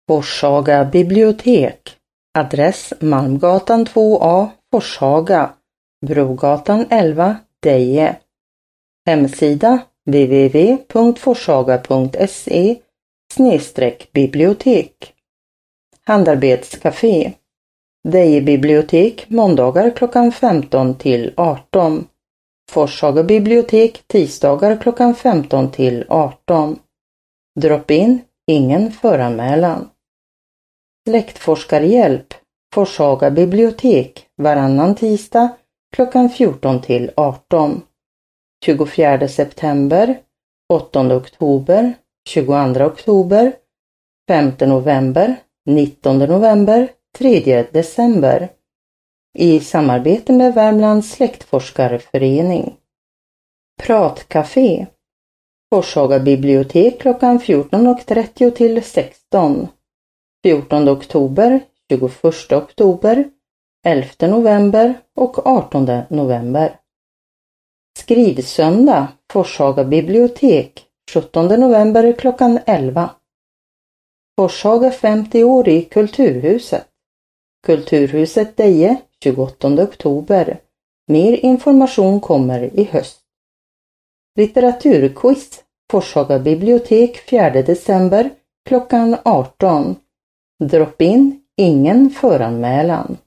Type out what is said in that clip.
Forshaga bibliotek. Adress Malmgatan 2A, Forshaga. Brogatan 11, Deje. Hemsida www.forshaga.se/bibliotek. Handarbetscafé. Deje bibliotek måndagar klockan 15 till 18. Forshaga bibliotek tisdagar klockan 15 till 18. Drop-in, ingen föranmälan. Släktforskarhjälp. Forshaga bibliotek varannan tisdag klockan 14 till 18. 24 september, 8 oktober, 22 oktober, 5 november, 19 november, 3 december. I samarbete med Värmlands släktforskarförening. Pratcafé. Forshaga bibliotek klockan 14.30 till 16. 14 oktober, 21 oktober, 11 november och 18 november. Skrivsöndag, Forshaga bibliotek, 17 november klockan 11. Forshaga 50 år i Kulturhuset. Kulturhuset Deje, 28 oktober. Mer information kommer i höst. Litteraturquiz, Forshaga bibliotek 4 december klockan 18. Drop-in, ingen föranmälan.